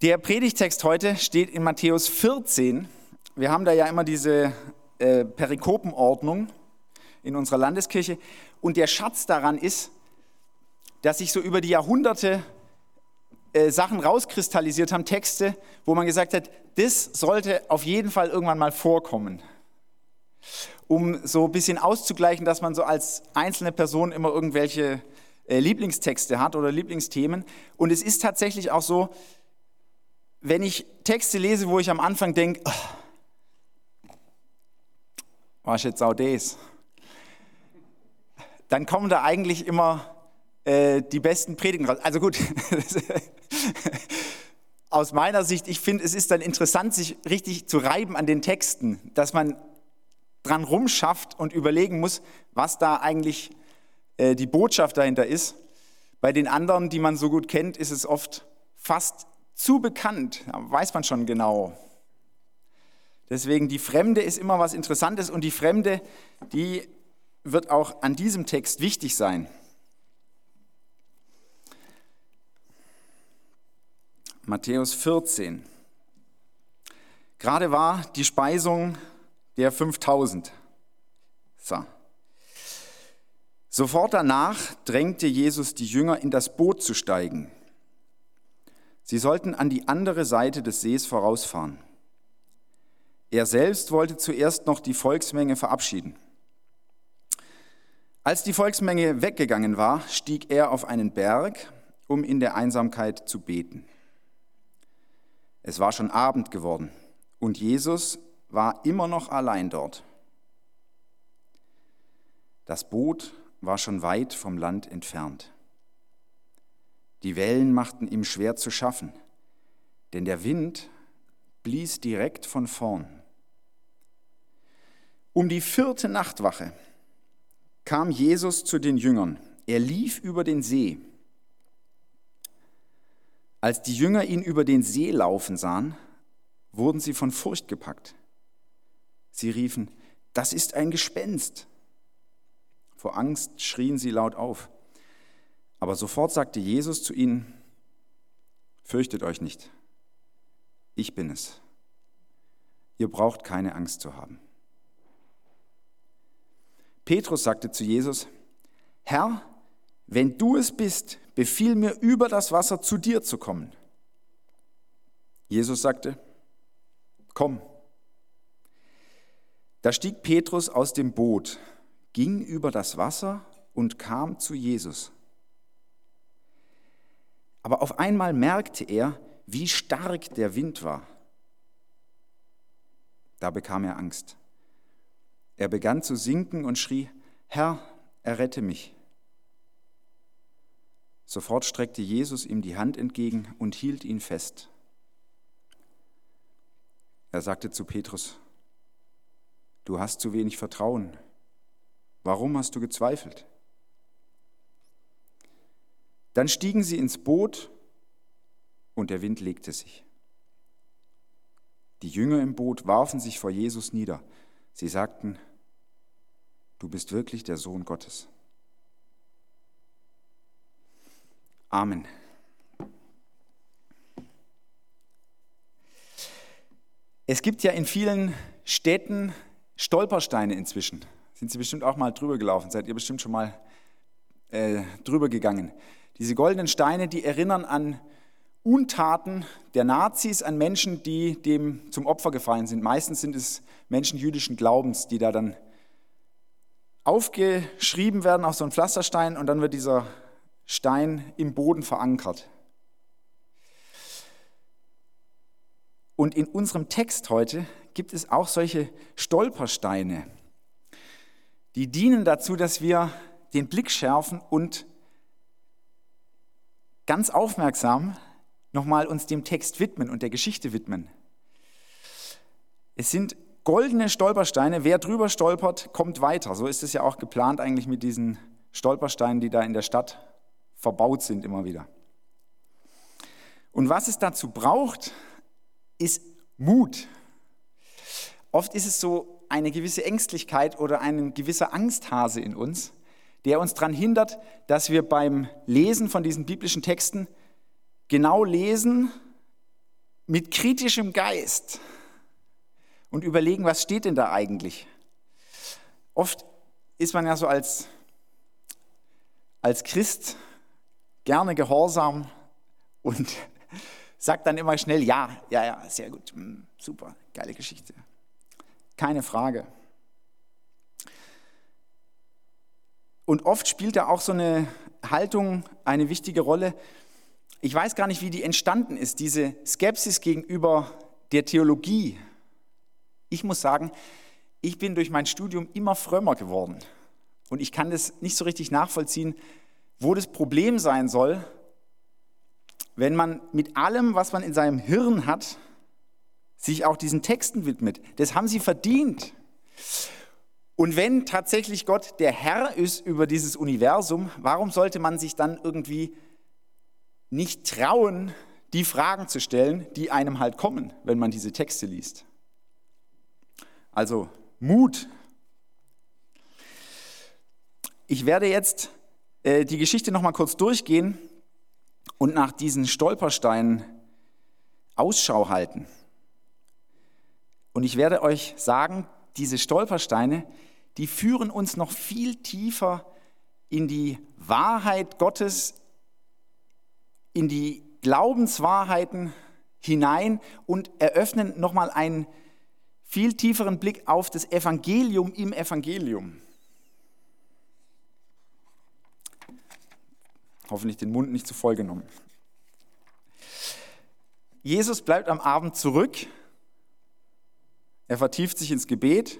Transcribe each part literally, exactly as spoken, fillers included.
Der Predigtext heute steht in Matthäus vierzehn. Wir haben da ja immer diese äh, Perikopenordnung in unserer Landeskirche. Und der Schatz daran ist, dass sich so über die Jahrhunderte äh, Sachen rauskristallisiert haben, Texte, wo man gesagt hat, das sollte auf jeden Fall irgendwann mal vorkommen. Um so ein bisschen auszugleichen, dass man so als einzelne Person immer irgendwelche äh, Lieblingstexte hat oder Lieblingsthemen. Und es ist tatsächlich auch so, wenn ich Texte lese, wo ich am Anfang denke, oh, was ist jetzt auch das? Dann kommen da eigentlich immer äh, die besten Predigen raus. Also gut, aus meiner Sicht, ich finde, es ist dann interessant, sich richtig zu reiben an den Texten, dass man dran rumschafft und überlegen muss, was da eigentlich äh, die Botschaft dahinter ist. Bei den anderen, die man so gut kennt, ist es oft fast zu bekannt, weiß man schon genau. Deswegen, die Fremde ist immer was Interessantes und die Fremde, die wird auch an diesem Text wichtig sein. Matthäus vierzehn. Gerade war die Speisung der fünftausend. So. Sofort danach drängte Jesus die Jünger, in das Boot zu steigen. Sie sollten an die andere Seite des Sees vorausfahren. Er selbst wollte zuerst noch die Volksmenge verabschieden. Als die Volksmenge weggegangen war, stieg er auf einen Berg, um in der Einsamkeit zu beten. Es war schon Abend geworden und Jesus war immer noch allein dort. Das Boot war schon weit vom Land entfernt. Die Wellen machten ihm schwer zu schaffen, denn der Wind blies direkt von vorn. Um die vierte Nachtwache kam Jesus zu den Jüngern. Er lief über den See. Als die Jünger ihn über den See laufen sahen, wurden sie von Furcht gepackt. Sie riefen, das ist ein Gespenst. Vor Angst schrien sie laut auf. Aber sofort sagte Jesus zu ihnen, fürchtet euch nicht, ich bin es. Ihr braucht keine Angst zu haben. Petrus sagte zu Jesus, Herr, wenn du es bist, befiehl mir, über das Wasser zu dir zu kommen. Jesus sagte, komm. Da stieg Petrus aus dem Boot, ging über das Wasser und kam zu Jesus. Aber auf einmal merkte er, wie stark der Wind war. Da bekam er Angst. Er begann zu sinken und schrie, Herr, errette mich. Sofort streckte Jesus ihm die Hand entgegen und hielt ihn fest. Er sagte zu Petrus, du hast zu wenig Vertrauen. Warum hast du gezweifelt? Dann stiegen sie ins Boot und der Wind legte sich. Die Jünger im Boot warfen sich vor Jesus nieder. Sie sagten, du bist wirklich der Sohn Gottes. Amen. Es gibt ja in vielen Städten Stolpersteine inzwischen. Sind Sie bestimmt auch mal drüber gelaufen, seid ihr bestimmt schon mal äh, drüber gegangen. Diese goldenen Steine, die erinnern an Untaten der Nazis, an Menschen, die dem zum Opfer gefallen sind. Meistens sind es Menschen jüdischen Glaubens, die da dann aufgeschrieben werden auf so einen Pflasterstein und dann wird dieser Stein im Boden verankert. Und in unserem Text heute gibt es auch solche Stolpersteine, die dienen dazu, dass wir den Blick schärfen und ganz aufmerksam nochmal uns dem Text widmen und der Geschichte widmen. Es sind goldene Stolpersteine. Wer drüber stolpert, kommt weiter. So ist es ja auch geplant eigentlich mit diesen Stolpersteinen, die da in der Stadt verbaut sind immer wieder. Und was es dazu braucht, ist Mut. Oft ist es so eine gewisse Ängstlichkeit oder ein gewisser Angsthase in uns, der uns daran hindert, dass wir beim Lesen von diesen biblischen Texten genau lesen, mit kritischem Geist und überlegen, was steht denn da eigentlich? Oft ist man ja so als, als Christ gerne gehorsam und sagt dann immer schnell, ja, ja, ja, sehr gut, super, geile Geschichte. Keine Frage. Und oft spielt da auch so eine Haltung eine wichtige Rolle. Ich weiß gar nicht, wie die entstanden ist, diese Skepsis gegenüber der Theologie. Ich muss sagen, ich bin durch mein Studium immer frömmer geworden. Und ich kann das nicht so richtig nachvollziehen, wo das Problem sein soll, wenn man mit allem, was man in seinem Hirn hat, sich auch diesen Texten widmet. Das haben sie verdient. Und wenn tatsächlich Gott der Herr ist über dieses Universum, warum sollte man sich dann irgendwie nicht trauen, die Fragen zu stellen, die einem halt kommen, wenn man diese Texte liest? Also Mut. Ich werde jetzt äh, die Geschichte noch mal kurz durchgehen und nach diesen Stolpersteinen Ausschau halten. Und ich werde euch sagen, diese Stolpersteine, die führen uns noch viel tiefer in die Wahrheit Gottes, in die Glaubenswahrheiten hinein und eröffnen nochmal einen viel tieferen Blick auf das Evangelium im Evangelium. Hoffentlich den Mund nicht zu voll genommen. Jesus bleibt am Abend zurück. Er vertieft sich ins Gebet.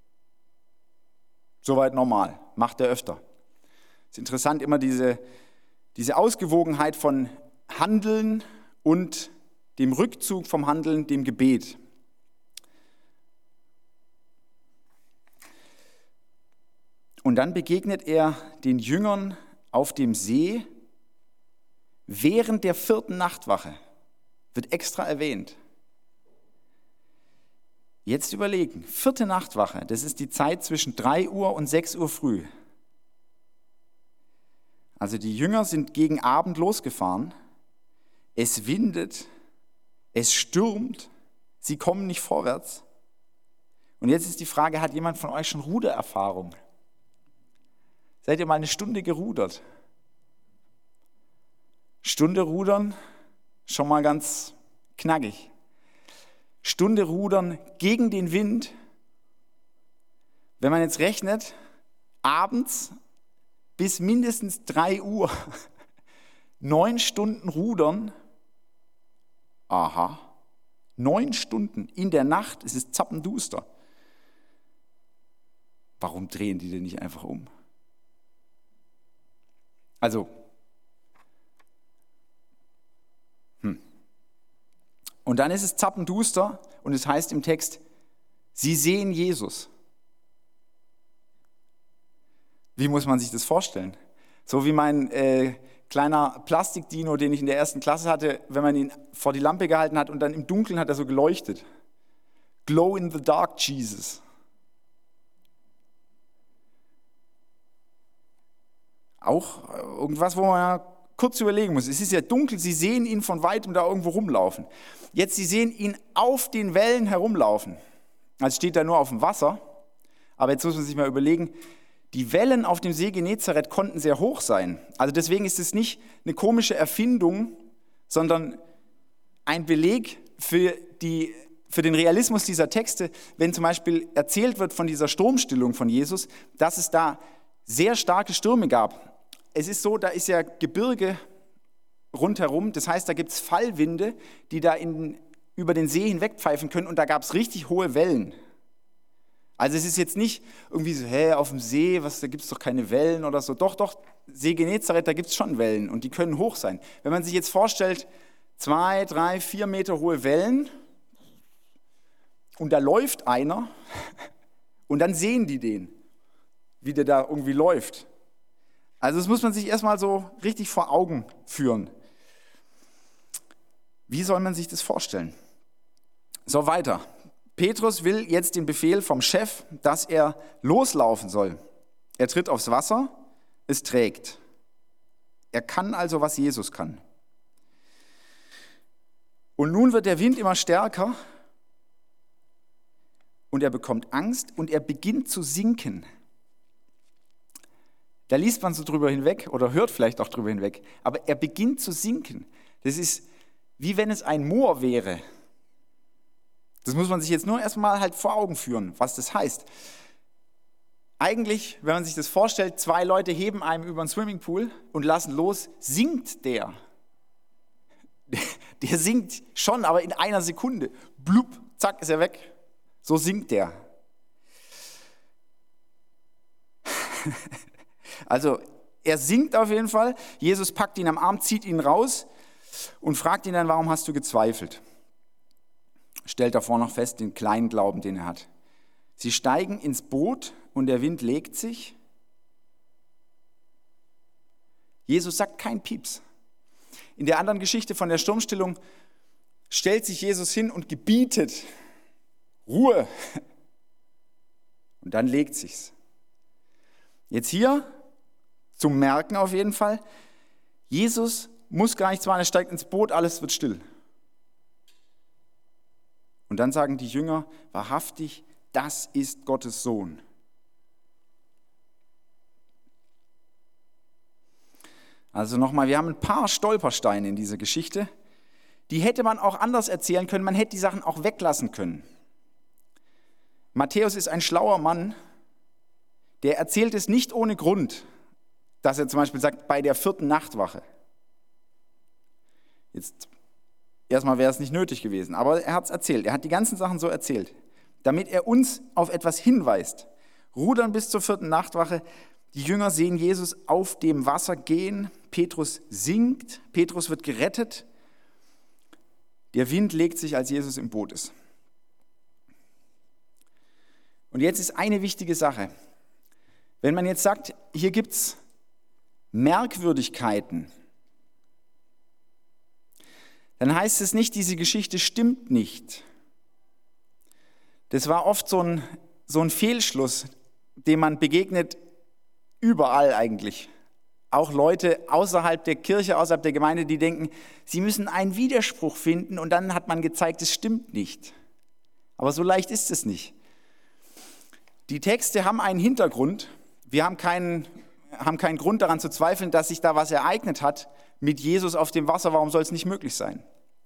Soweit normal, macht er öfter. Es ist interessant, immer diese, diese Ausgewogenheit von Handeln und dem Rückzug vom Handeln, dem Gebet. Und dann begegnet er den Jüngern auf dem See während der vierten Nachtwache. Wird extra erwähnt. Jetzt überlegen, vierte Nachtwache, das ist die Zeit zwischen drei Uhr und sechs Uhr früh. Also die Jünger sind gegen Abend losgefahren. Es windet, es stürmt, sie kommen nicht vorwärts. Und jetzt ist die Frage, hat jemand von euch schon Rudererfahrung? Seid ihr mal eine Stunde gerudert? Stunde rudern, schon mal ganz knackig. Stunde rudern gegen den Wind. Wenn man jetzt rechnet, abends bis mindestens drei Uhr, neun Stunden rudern, aha, neun Stunden in der Nacht, es ist zappenduster. Warum drehen die denn nicht einfach um? Also, hm. Und dann ist es zappenduster und es heißt im Text, sie sehen Jesus. Wie muss man sich das vorstellen? So wie mein äh, kleiner Plastikdino, den ich in der ersten Klasse hatte, wenn man ihn vor die Lampe gehalten hat und dann im Dunkeln hat er so geleuchtet. Glow in the dark Jesus. Auch irgendwas, wo man ja kurz überlegen muss. Es ist ja dunkel, sie sehen ihn von weitem da irgendwo rumlaufen. Jetzt, sie sehen ihn auf den Wellen herumlaufen. Also steht da nur auf dem Wasser. Aber jetzt muss man sich mal überlegen, die Wellen auf dem See Genezareth konnten sehr hoch sein. Also deswegen ist es nicht eine komische Erfindung, sondern ein Beleg für, die, für den Realismus dieser Texte, wenn zum Beispiel erzählt wird von dieser Sturmstillung von Jesus, dass es da sehr starke Stürme gab. Es ist so, da ist ja Gebirge rundherum, das heißt, da gibt es Fallwinde, die da in, über den See hinwegpfeifen können und da gab es richtig hohe Wellen. Also es ist jetzt nicht irgendwie so, hä, auf dem See, was, da gibt es doch keine Wellen oder so. Doch, doch, See Genezareth, da gibt es schon Wellen und die können hoch sein. Wenn man sich jetzt vorstellt, zwei, drei, vier Meter hohe Wellen und da läuft einer und dann sehen die den, wie der da irgendwie läuft. Also das muss man sich erstmal so richtig vor Augen führen. Wie soll man sich das vorstellen? So, weiter. Petrus will jetzt den Befehl vom Chef, dass er loslaufen soll. Er tritt aufs Wasser, es trägt. Er kann also, was Jesus kann. Und nun wird der Wind immer stärker und er bekommt Angst und er beginnt zu sinken. Da liest man so drüber hinweg oder hört vielleicht auch drüber hinweg, aber er beginnt zu sinken. Das ist wie wenn es ein Moor wäre. Das muss man sich jetzt nur erstmal halt vor Augen führen, was das heißt. Eigentlich, wenn man sich das vorstellt, zwei Leute heben einem über den Swimmingpool und lassen los, sinkt der. Der sinkt schon, aber in einer Sekunde. Blub, zack, ist er weg. So sinkt der. Also er sinkt auf jeden Fall. Jesus packt ihn am Arm, zieht ihn raus und fragt ihn dann, warum hast du gezweifelt? Stellt davor noch fest den kleinen Glauben, den er hat. Sie steigen ins Boot und der Wind legt sich. Jesus sagt kein Pieps. In der anderen Geschichte von der Sturmstillung stellt sich Jesus hin und gebietet Ruhe. Und dann legt sich's. Jetzt hier zum Merken auf jeden Fall, Jesus muss gar nichts machen, er steigt ins Boot, alles wird still. Und dann sagen die Jünger, wahrhaftig, das ist Gottes Sohn. Also nochmal, wir haben ein paar Stolpersteine in dieser Geschichte. Die hätte man auch anders erzählen können, man hätte die Sachen auch weglassen können. Matthäus ist ein schlauer Mann, der erzählt es nicht ohne Grund, dass er zum Beispiel sagt, bei der vierten Nachtwache. Jetzt, erstmal wäre es nicht nötig gewesen, aber er hat es erzählt, er hat die ganzen Sachen so erzählt, damit er uns auf etwas hinweist. Rudern bis zur vierten Nachtwache, die Jünger sehen Jesus auf dem Wasser gehen, Petrus sinkt, Petrus wird gerettet, der Wind legt sich, als Jesus im Boot ist. Und jetzt ist eine wichtige Sache. Wenn man jetzt sagt, hier gibt es Merkwürdigkeiten, dann heißt es nicht, diese Geschichte stimmt nicht. Das war oft so ein, so ein Fehlschluss, dem man begegnet überall eigentlich. Auch Leute außerhalb der Kirche, außerhalb der Gemeinde, die denken, sie müssen einen Widerspruch finden und dann hat man gezeigt, es stimmt nicht. Aber so leicht ist es nicht. Die Texte haben einen Hintergrund. Wir haben keinen, haben keinen Grund daran zu zweifeln, dass sich da was ereignet hat mit Jesus auf dem Wasser. Warum soll es nicht möglich sein?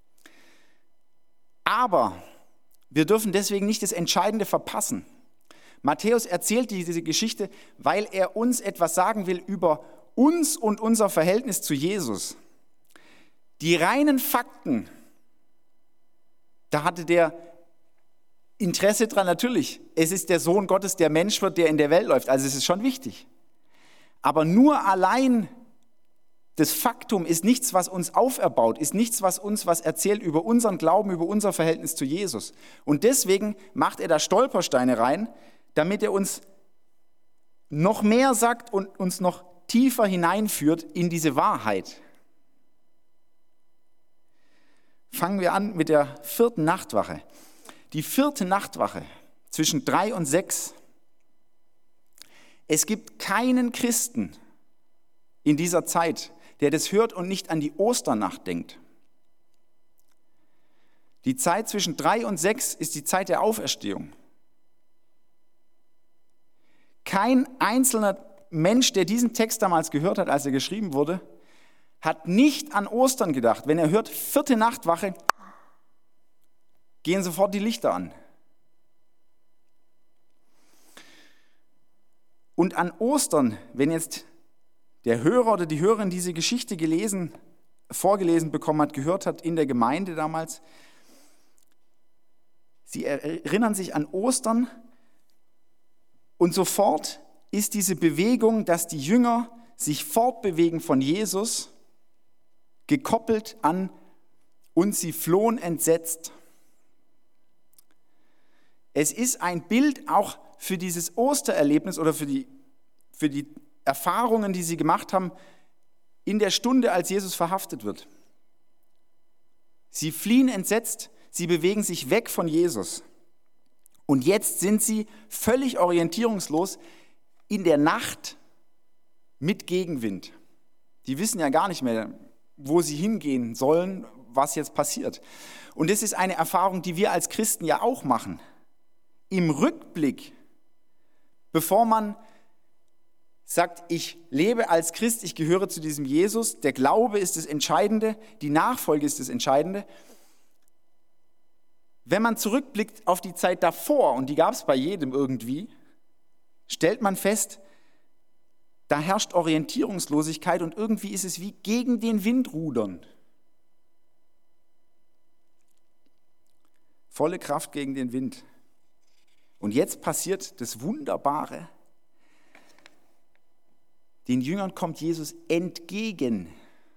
Aber wir dürfen deswegen nicht das Entscheidende verpassen. Matthäus erzählt diese Geschichte, weil er uns etwas sagen will über uns und unser Verhältnis zu Jesus. Die reinen Fakten, da hatte der Interesse dran, natürlich. Es ist der Sohn Gottes, der Mensch wird, der in der Welt läuft. Also es ist schon wichtig. Aber nur allein das Faktum ist nichts, was uns auferbaut, ist nichts, was uns was erzählt über unseren Glauben, über unser Verhältnis zu Jesus. Und deswegen macht er da Stolpersteine rein, damit er uns noch mehr sagt und uns noch tiefer hineinführt in diese Wahrheit. Fangen wir an mit der vierten Nachtwache. Die vierte Nachtwache zwischen drei und sechs. Es gibt keinen Christen in dieser Zeit, der das hört und nicht an die Osternacht denkt. Die Zeit zwischen drei und sechs ist die Zeit der Auferstehung. Kein einzelner Mensch, der diesen Text damals gehört hat, als er geschrieben wurde, hat nicht an Ostern gedacht. Wenn er hört, vierte Nachtwache, gehen sofort die Lichter an. Und an Ostern, wenn jetzt der Hörer oder die Hörerin diese Geschichte gelesen, vorgelesen bekommen hat, gehört hat in der Gemeinde damals, sie erinnern sich an Ostern und sofort ist diese Bewegung, dass die Jünger sich fortbewegen von Jesus, gekoppelt an und sie flohen entsetzt. Es ist ein Bild auch für dieses Ostererlebnis oder für die, für die Erfahrungen, die sie gemacht haben, in der Stunde, als Jesus verhaftet wird. Sie fliehen entsetzt, sie bewegen sich weg von Jesus. Und jetzt sind sie völlig orientierungslos in der Nacht mit Gegenwind. Die wissen ja gar nicht mehr, wo sie hingehen sollen, was jetzt passiert. Und das ist eine Erfahrung, die wir als Christen ja auch machen. Im Rückblick, bevor man sagt, ich lebe als Christ, ich gehöre zu diesem Jesus, der Glaube ist das Entscheidende, die Nachfolge ist das Entscheidende. Wenn man zurückblickt auf die Zeit davor, und die gab es bei jedem irgendwie, stellt man fest, da herrscht Orientierungslosigkeit und irgendwie ist es wie gegen den Wind rudern. Volle Kraft gegen den Wind. Und jetzt passiert das Wunderbare. Den Jüngern kommt Jesus entgegen.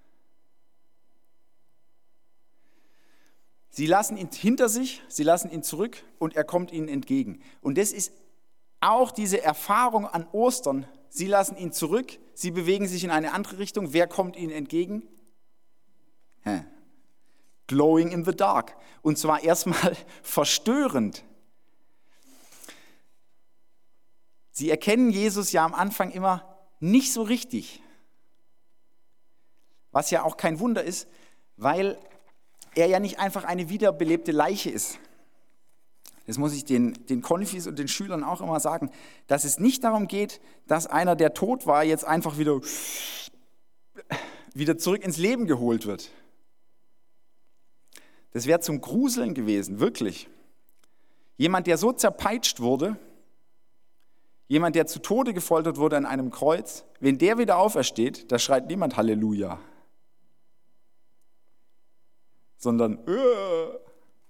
Sie lassen ihn hinter sich, sie lassen ihn zurück und er kommt ihnen entgegen. Und das ist auch diese Erfahrung an Ostern. Sie lassen ihn zurück, sie bewegen sich in eine andere Richtung. Wer kommt ihnen entgegen? Hä? Glowing in the dark. Und zwar erstmal verstörend. Sie erkennen Jesus ja am Anfang immer nicht so richtig. Was ja auch kein Wunder ist, weil er ja nicht einfach eine wiederbelebte Leiche ist. Das muss ich den, den Konfis und den Schülern auch immer sagen, dass es nicht darum geht, dass einer, der tot war, jetzt einfach wieder, wieder zurück ins Leben geholt wird. Das wäre zum Gruseln gewesen, wirklich. Jemand, der so zerpeitscht wurde, jemand, der zu Tode gefoltert wurde an einem Kreuz, wenn der wieder aufersteht, da schreit niemand Halleluja, sondern äh.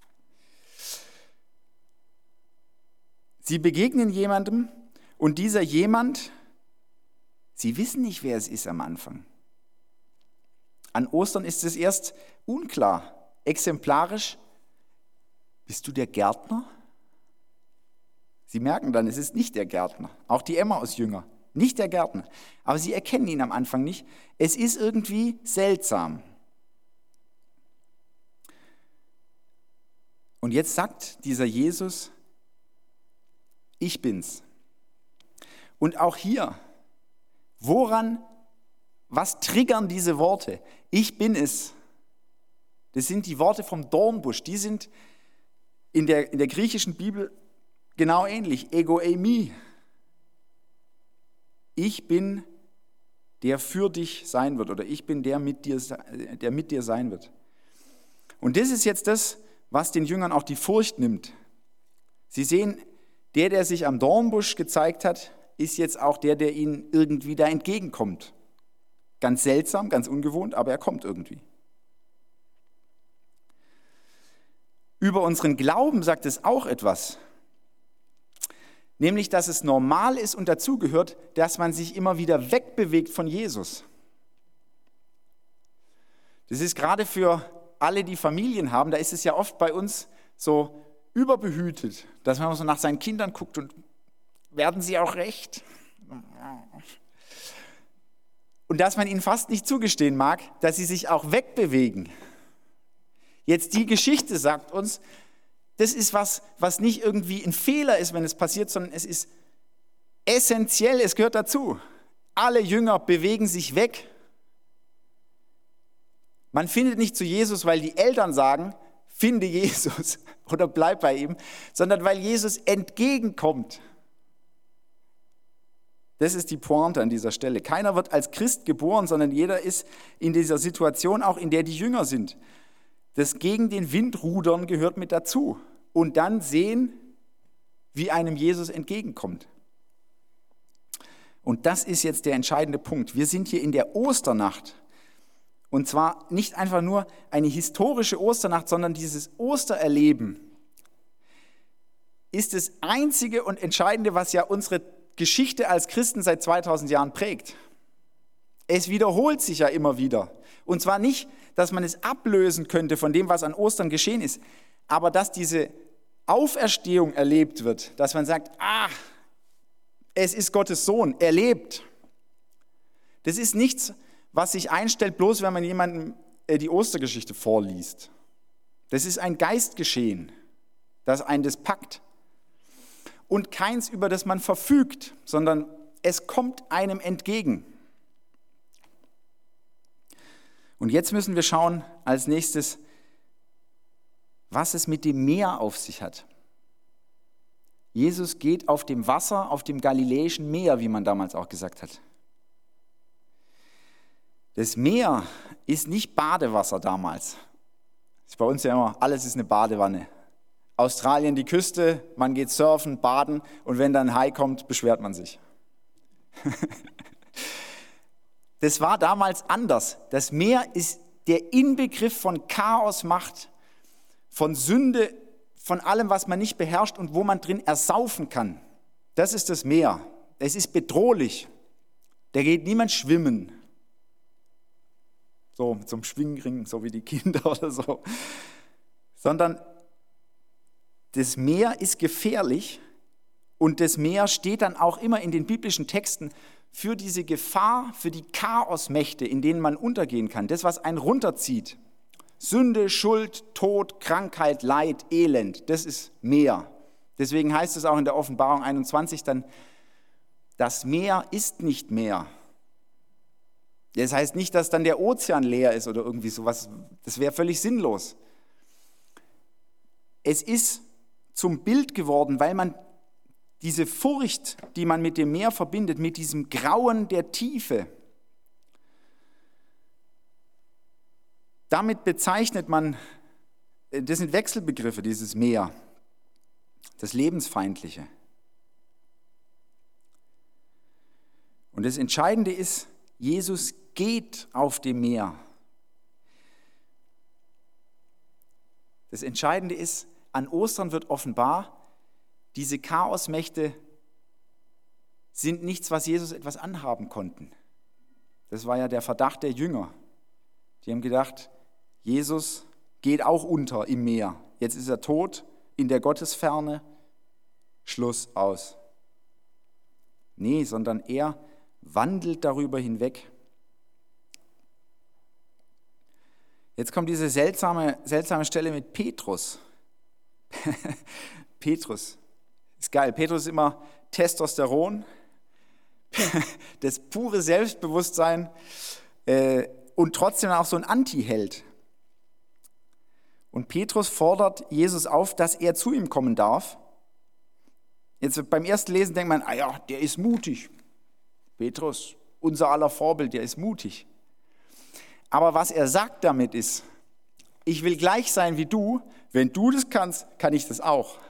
Sie begegnen jemandem und dieser jemand, sie wissen nicht, wer es ist am Anfang. An Ostern ist es erst unklar. Exemplarisch, bist du der Gärtner? Sie merken dann, es ist nicht der Gärtner. Auch die Emmaus-Jünger, nicht der Gärtner. Aber sie erkennen ihn am Anfang nicht. Es ist irgendwie seltsam. Und jetzt sagt dieser Jesus, ich bin's. Und auch hier, woran, was triggern diese Worte? Ich bin es. Das sind die Worte vom Dornbusch. Die sind in der, in der griechischen Bibel genau ähnlich. Ego eimi. Ich bin, der für dich sein wird. Oder ich bin der mit dir, der mit dir sein wird. Und das ist jetzt das, was den Jüngern auch die Furcht nimmt. Sie sehen, der, der sich am Dornbusch gezeigt hat, ist jetzt auch der, der ihnen irgendwie da entgegenkommt. Ganz seltsam, ganz ungewohnt, aber er kommt irgendwie. Über unseren Glauben sagt es auch etwas. Nämlich, dass es normal ist und dazugehört, dass man sich immer wieder wegbewegt von Jesus. Das ist gerade für alle, die Familien haben, da ist es ja oft bei uns so überbehütet, dass man so nach seinen Kindern guckt und werden sie auch recht? Und dass man ihnen fast nicht zugestehen mag, dass sie sich auch wegbewegen. Jetzt die Geschichte sagt uns, das ist was, was nicht irgendwie ein Fehler ist, wenn es passiert, sondern es ist essentiell, es gehört dazu. Alle Jünger bewegen sich weg. Man findet nicht zu Jesus, weil die Eltern sagen, finde Jesus oder bleib bei ihm, sondern weil Jesus entgegenkommt. Das ist die Pointe an dieser Stelle. Keiner wird als Christ geboren, sondern jeder ist in dieser Situation, auch in der die Jünger sind. Das gegen den Wind rudern gehört mit dazu. Und dann sehen, wie einem Jesus entgegenkommt. Und das ist jetzt der entscheidende Punkt. Wir sind hier in der Osternacht. Und zwar nicht einfach nur eine historische Osternacht, sondern dieses Ostererleben ist das Einzige und Entscheidende, was ja unsere Geschichte als Christen seit zweitausend Jahren prägt. Es wiederholt sich ja immer wieder. Und zwar nicht, dass man es ablösen könnte von dem, was an Ostern geschehen ist, aber dass diese Auferstehung erlebt wird, dass man sagt, ah, es ist Gottes Sohn, er lebt. Das ist nichts, was sich einstellt, bloß wenn man jemandem die Ostergeschichte vorliest. Das ist ein Geistgeschehen, das einen das packt. Und keins, über das man verfügt, sondern es kommt einem entgegen. Und jetzt müssen wir schauen, als nächstes, was es mit dem Meer auf sich hat. Jesus geht auf dem Wasser, auf dem Galiläischen Meer, wie man damals auch gesagt hat. Das Meer ist nicht Badewasser damals. Das ist bei uns ja immer, alles ist eine Badewanne. Australien die Küste, man geht surfen, baden und wenn dann ein Hai kommt, beschwert man sich. Das war damals anders. Das Meer ist der Inbegriff von Chaos, Macht, von Sünde, von allem, was man nicht beherrscht und wo man drin ersaufen kann. Das ist das Meer. Es ist bedrohlich. Da geht niemand schwimmen. So mit so einem Schwingring, so wie die Kinder oder so. Sondern das Meer ist gefährlich und das Meer steht dann auch immer in den biblischen Texten für diese Gefahr, für die Chaosmächte, in denen man untergehen kann. Das, was einen runterzieht. Sünde, Schuld, Tod, Krankheit, Leid, Elend, das ist Meer. Deswegen heißt es auch in der Offenbarung einundzwanzig dann, das Meer ist nicht Meer. Das heißt nicht, dass dann der Ozean leer ist oder irgendwie sowas. Das wäre völlig sinnlos. Es ist zum Bild geworden, weil man diese Furcht, die man mit dem Meer verbindet, mit diesem Grauen der Tiefe, damit bezeichnet man, das sind Wechselbegriffe, dieses Meer, das Lebensfeindliche. Und das Entscheidende ist, Jesus geht auf dem Meer. Das Entscheidende ist, an Ostern wird offenbar, diese Chaosmächte sind nichts, was Jesus etwas anhaben konnten. Das war ja der Verdacht der Jünger. Die haben gedacht, Jesus geht auch unter im Meer. Jetzt ist er tot, in der Gottesferne, Schluss, aus. Nee, sondern er wandelt darüber hinweg. Jetzt kommt diese seltsame, seltsame Stelle mit Petrus. Petrus, ist geil. Petrus ist immer Testosteron, das pure Selbstbewusstsein äh, und trotzdem auch so ein Anti-Held. Und Petrus fordert Jesus auf, dass er zu ihm kommen darf. Jetzt beim ersten Lesen denkt man, ah ja, der ist mutig. Petrus, unser aller Vorbild, der ist mutig. Aber was er sagt damit ist, ich will gleich sein wie du, wenn du das kannst, kann ich das auch.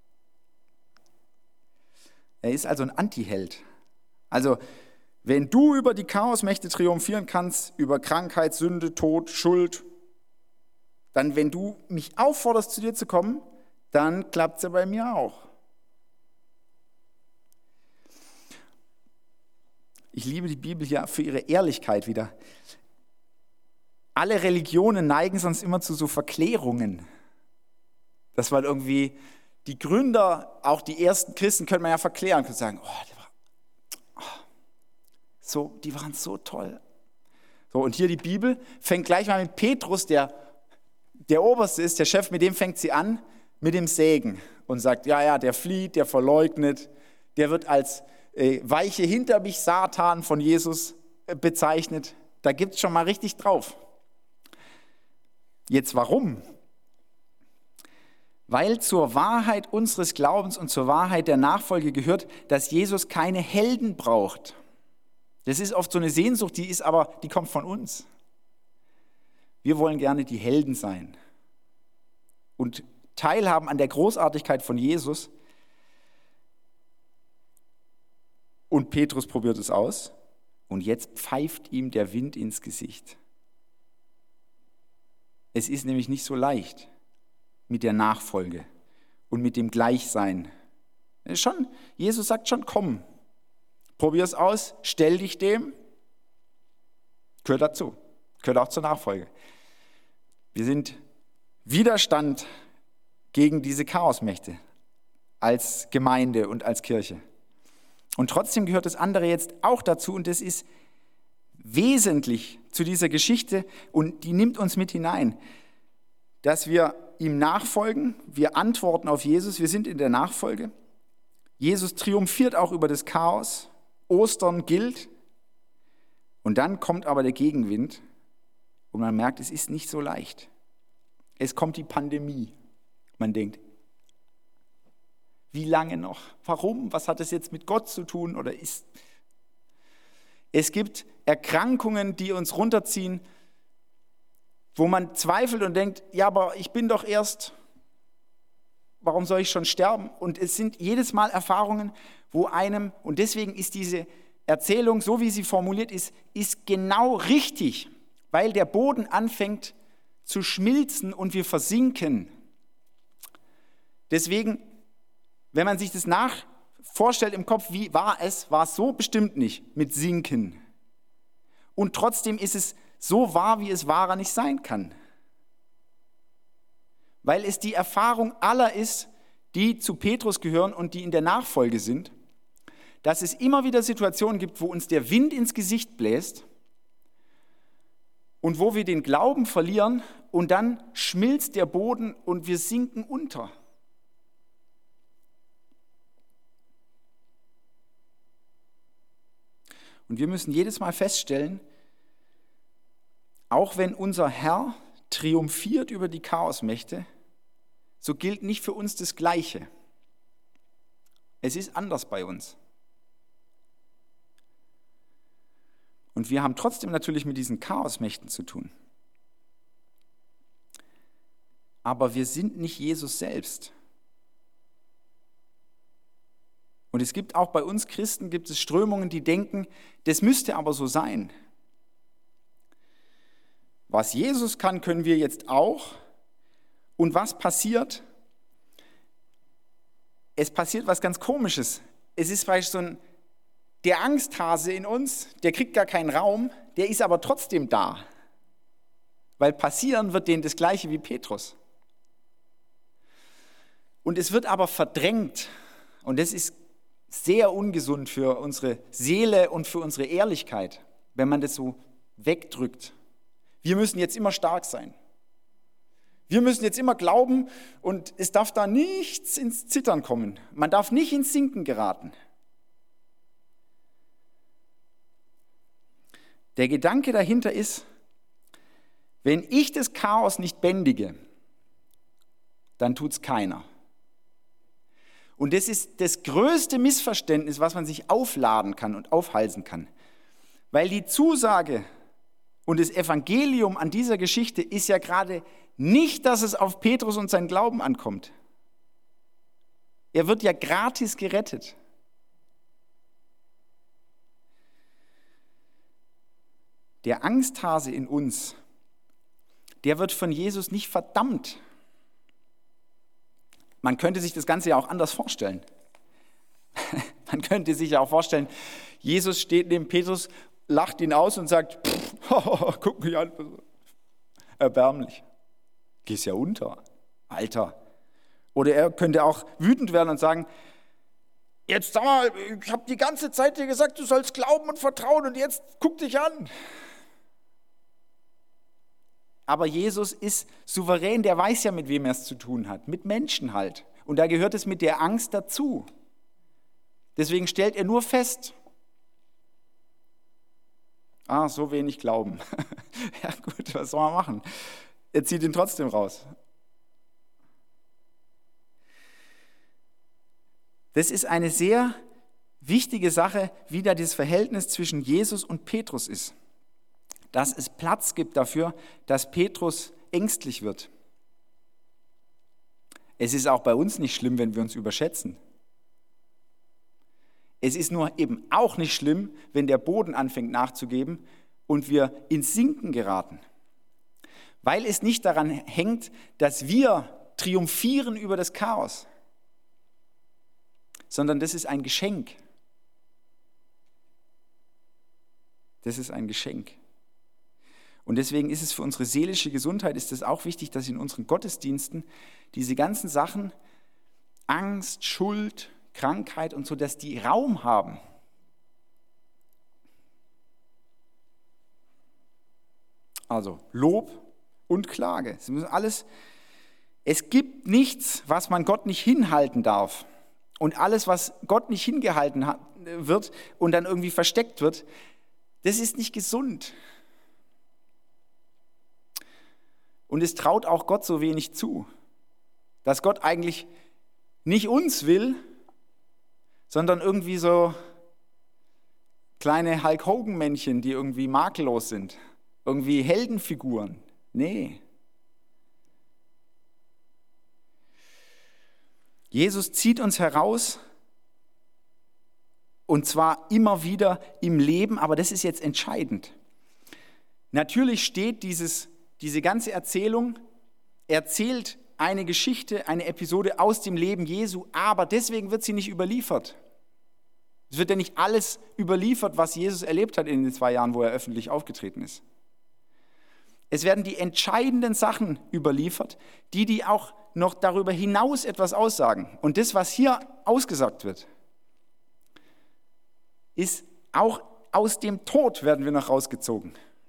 Er ist also ein Anti-Held. Also, wenn du über die Chaosmächte triumphieren kannst, über Krankheit, Sünde, Tod, Schuld, dann, wenn du mich aufforderst, zu dir zu kommen, dann klappt es ja bei mir auch. Ich liebe die Bibel hier für ihre Ehrlichkeit wieder. Alle Religionen neigen sonst immer zu so Verklärungen. Dass man irgendwie, die Gründer, auch die ersten Christen, können man ja verklären, können sagen, oh, die, war, oh, so, die waren so toll. So, und hier die Bibel fängt gleich mal mit Petrus, der der Oberste ist, der Chef, mit dem fängt sie an, mit dem Segen und sagt, ja, ja, der flieht, der verleugnet, der wird als äh, weiche hinter mich Satan von Jesus äh, bezeichnet. Da gibt es schon mal richtig drauf. Jetzt warum? Weil zur Wahrheit unseres Glaubens und zur Wahrheit der Nachfolge gehört, dass Jesus keine Helden braucht. Das ist oft so eine Sehnsucht, die ist aber, die kommt von uns. Wir wollen gerne die Helden sein und teilhaben an der Großartigkeit von Jesus. Und Petrus probiert es aus und jetzt pfeift ihm der Wind ins Gesicht. Es ist nämlich nicht so leicht mit der Nachfolge und mit dem Gleichsein. Schon, Jesus sagt schon, komm, probier es aus, stell dich dem, gehört dazu, gehört auch zur Nachfolge. Wir sind Widerstand gegen diese Chaosmächte als Gemeinde und als Kirche. Und trotzdem gehört das andere jetzt auch dazu und das ist wesentlich zu dieser Geschichte und die nimmt uns mit hinein, dass wir ihm nachfolgen, wir antworten auf Jesus, wir sind in der Nachfolge. Jesus triumphiert auch über das Chaos, Ostern gilt und dann kommt aber der Gegenwind und man merkt, es ist nicht so leicht. Es kommt die Pandemie. Man denkt, wie lange noch? Warum? Was hat das jetzt mit Gott zu tun? Oder ist es gibt Erkrankungen, die uns runterziehen, wo man zweifelt und denkt, ja, aber ich bin doch erst, warum soll ich schon sterben? Und es sind jedes Mal Erfahrungen, wo einem, und deswegen ist diese Erzählung, so wie sie formuliert ist, ist genau richtig, weil der Boden anfängt zu schmilzen und wir versinken. Deswegen, wenn man sich das nach vorstellt im Kopf, wie war es, war es so bestimmt nicht mit Sinken. Und trotzdem ist es so wahr, wie es wahrer nicht sein kann. Weil es die Erfahrung aller ist, die zu Petrus gehören und die in der Nachfolge sind, dass es immer wieder Situationen gibt, wo uns der Wind ins Gesicht bläst und wo wir den Glauben verlieren und dann schmilzt der Boden und wir sinken unter. Und wir müssen jedes Mal feststellen, auch wenn unser Herr triumphiert über die Chaosmächte, so gilt nicht für uns das Gleiche. Es ist anders bei uns. Und wir haben trotzdem natürlich mit diesen Chaosmächten zu tun. Aber wir sind nicht Jesus selbst. Und es gibt auch bei uns Christen, gibt es Strömungen, die denken, das müsste aber so sein. Was Jesus kann, können wir jetzt auch. Und was passiert? Es passiert was ganz Komisches. Es ist vielleicht so ein, der Angsthase in uns, der kriegt gar keinen Raum, der ist aber trotzdem da. Weil passieren wird denen das Gleiche wie Petrus. Und es wird aber verdrängt. Und das ist sehr ungesund für unsere Seele und für unsere Ehrlichkeit, wenn man das so wegdrückt. Wir müssen jetzt immer stark sein. Wir müssen jetzt immer glauben und es darf da nichts ins Zittern kommen. Man darf nicht ins Sinken geraten. Der Gedanke dahinter ist, wenn ich das Chaos nicht bändige, dann tut es keiner. Und das ist das größte Missverständnis, was man sich aufladen kann und aufhalsen kann. Weil die Zusage und das Evangelium an dieser Geschichte ist ja gerade nicht, dass es auf Petrus und seinen Glauben ankommt. Er wird ja gratis gerettet. Der Angsthase in uns, der wird von Jesus nicht verdammt. Man könnte sich das Ganze ja auch anders vorstellen. Man könnte sich ja auch vorstellen, Jesus steht neben Petrus, lacht ihn aus und sagt, guck mich an, erbärmlich. Gehst ja unter, Alter. Oder er könnte auch wütend werden und sagen, jetzt sag mal, ich habe die ganze Zeit dir gesagt, du sollst glauben und vertrauen und jetzt guck dich an. Aber Jesus ist souverän, der weiß ja, mit wem er es zu tun hat, mit Menschen halt. Und da gehört es mit der Angst dazu. Deswegen stellt er nur fest, ah, so wenig Glauben. Ja gut, was soll man machen? Er zieht ihn trotzdem raus. Das ist eine sehr wichtige Sache, wie da das Verhältnis zwischen Jesus und Petrus ist. Dass es Platz gibt dafür, dass Petrus ängstlich wird. Es ist auch bei uns nicht schlimm, wenn wir uns überschätzen. Es ist nur eben auch nicht schlimm, wenn der Boden anfängt nachzugeben und wir ins Sinken geraten. Weil es nicht daran hängt, dass wir triumphieren über das Chaos, sondern das ist ein Geschenk. Das ist ein Geschenk. Und deswegen ist es für unsere seelische Gesundheit ist es auch wichtig, dass in unseren Gottesdiensten diese ganzen Sachen, Angst, Schuld, Krankheit und so, dass die Raum haben. Also Lob und Klage. Sie müssen alles, es gibt nichts, was man Gott nicht hinhalten darf. Und alles, was Gott nicht hingehalten hat, wird und dann irgendwie versteckt wird, das ist nicht gesund. Und es traut auch Gott so wenig zu. dass Gott eigentlich nicht uns will, sondern irgendwie so kleine Hulk-Hogan-Männchen, die irgendwie makellos sind, irgendwie Heldenfiguren. Nee. Jesus zieht uns heraus, und zwar immer wieder im Leben, aber das ist jetzt entscheidend. Natürlich steht dieses, diese ganze Erzählung, erzählt eine Geschichte, eine Episode aus dem Leben Jesu, aber deswegen wird sie nicht überliefert. Es wird ja nicht alles überliefert, was Jesus erlebt hat in den zwei Jahren, wo er öffentlich aufgetreten ist. Es werden die entscheidenden Sachen überliefert, die, die auch noch darüber hinaus etwas aussagen. Und das, was hier ausgesagt wird, ist auch aus dem Tod werden wir noch rausgezogen.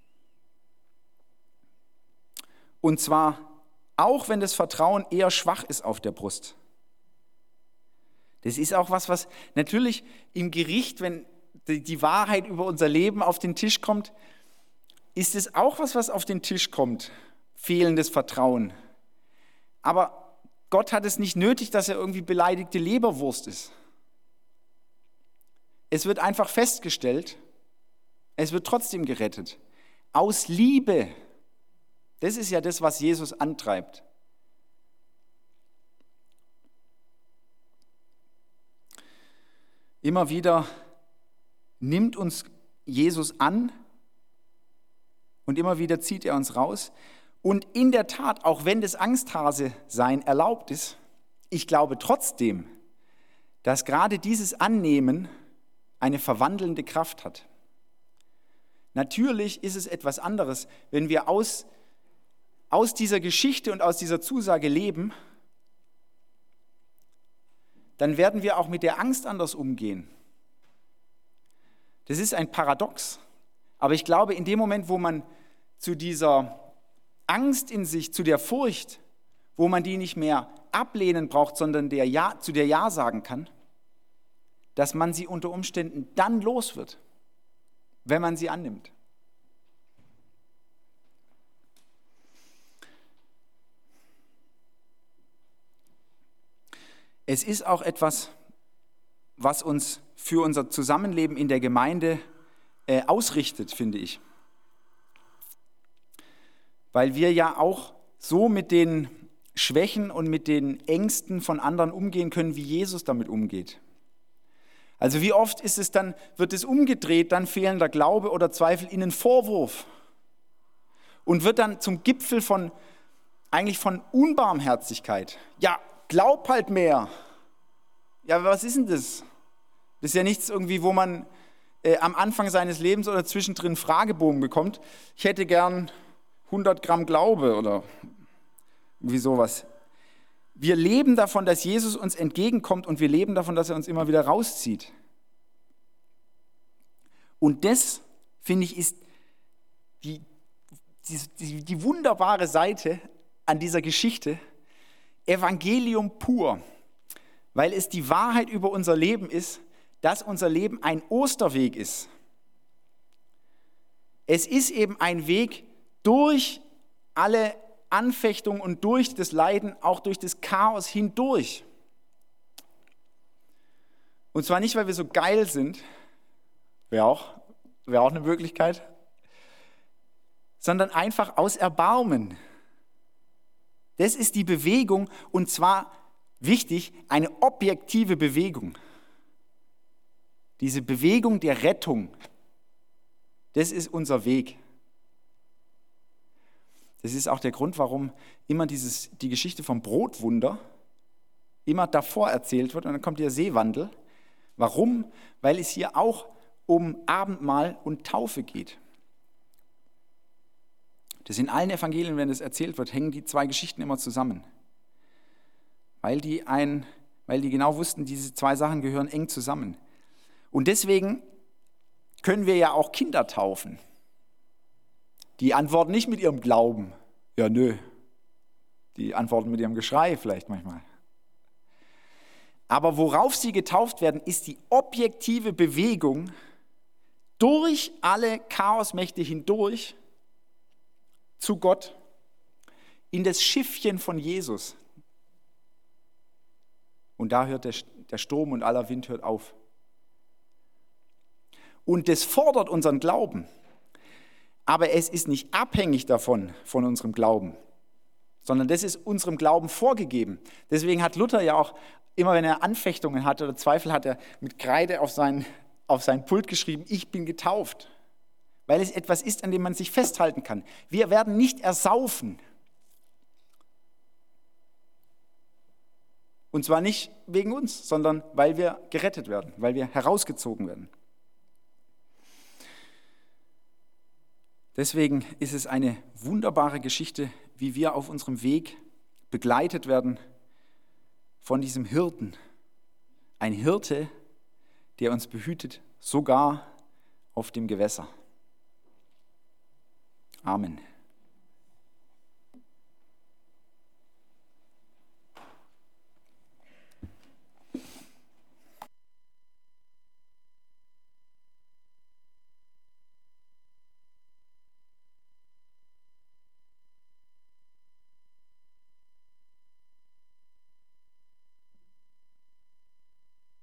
Und zwar auch, wenn das Vertrauen eher schwach ist auf der Brust. Das ist auch was, was natürlich im Gericht, wenn die Wahrheit über unser Leben auf den Tisch kommt, ist es auch was, was auf den Tisch kommt. Fehlendes Vertrauen. Aber Gott hat es nicht nötig, dass er irgendwie beleidigte Leberwurst ist. Es wird einfach festgestellt, es wird trotzdem gerettet. Aus Liebe. Das ist ja das, was Jesus antreibt. Immer wieder nimmt uns Jesus an und immer wieder zieht er uns raus. Und in der Tat, auch wenn das Angsthase-Sein erlaubt ist, ich glaube trotzdem, dass gerade dieses Annehmen eine verwandelnde Kraft hat. Natürlich ist es etwas anderes, wenn wir aus, aus dieser Geschichte und aus dieser Zusage leben, dann werden wir auch mit der Angst anders umgehen. Das ist ein Paradox. Aber ich glaube, in dem Moment, wo man zu dieser Angst in sich, zu der Furcht, wo man die nicht mehr ablehnen braucht, sondern der ja, zu der Ja sagen kann, dass man sie unter Umständen dann los wird, wenn man sie annimmt. Es ist auch etwas, was uns für unser Zusammenleben in der Gemeinde äh, ausrichtet, finde ich. Weil wir ja auch so mit den Schwächen und mit den Ängsten von anderen umgehen können, wie Jesus damit umgeht. Also wie oft ist es dann, wird es umgedreht, dann fehlender Glaube oder Zweifel in einen Vorwurf und wird dann zum Gipfel von, eigentlich von Unbarmherzigkeit. Ja, glaub halt mehr. Ja, was ist denn das? Das ist ja nichts irgendwie, wo man äh, am Anfang seines Lebens oder zwischendrin einen Fragebogen bekommt. Ich hätte gern hundert Gramm Glaube oder wie sowas. Wir leben davon, dass Jesus uns entgegenkommt und wir leben davon, dass er uns immer wieder rauszieht. Und das, finde ich, ist die, die, die wunderbare Seite an dieser Geschichte, Evangelium pur, weil es die Wahrheit über unser Leben ist, dass unser Leben ein Osterweg ist. Es ist eben ein Weg durch alle Anfechtung und durch das Leiden, auch durch das Chaos hindurch. Und zwar nicht, weil wir so geil sind, wäre auch, wäre auch eine Möglichkeit, sondern einfach aus Erbarmen. Das ist die Bewegung und zwar, wichtig, eine objektive Bewegung. Diese Bewegung der Rettung, das ist unser Weg. Das ist auch der Grund, warum immer dieses, die Geschichte vom Brotwunder immer davor erzählt wird und dann kommt der Seewandel. Warum? Weil es hier auch um Abendmahl und Taufe geht. Das in allen Evangelien, wenn das erzählt wird, hängen die zwei Geschichten immer zusammen. Weil die, ein, weil die genau wussten, diese zwei Sachen gehören eng zusammen. Und deswegen können wir ja auch Kinder taufen. Die antworten nicht mit ihrem Glauben. Ja, nö. Die antworten mit ihrem Geschrei vielleicht manchmal. Aber worauf sie getauft werden, ist die objektive Bewegung durch alle Chaosmächte hindurch zu Gott in das Schiffchen von Jesus. Und da hört der, der Sturm und aller Wind hört auf. Und das fordert unseren Glauben. Aber es ist nicht abhängig davon, von unserem Glauben, sondern das ist unserem Glauben vorgegeben. Deswegen hat Luther ja auch, immer wenn er Anfechtungen hatte oder Zweifel, hat er mit Kreide auf sein, auf sein Pult geschrieben, ich bin getauft. Weil es etwas ist, an dem man sich festhalten kann. Wir werden nicht ersaufen. Und zwar nicht wegen uns, sondern weil wir gerettet werden, weil wir herausgezogen werden. Deswegen ist es eine wunderbare Geschichte, wie wir auf unserem Weg begleitet werden von diesem Hirten. Ein Hirte, der uns behütet, sogar auf dem Gewässer. Amen.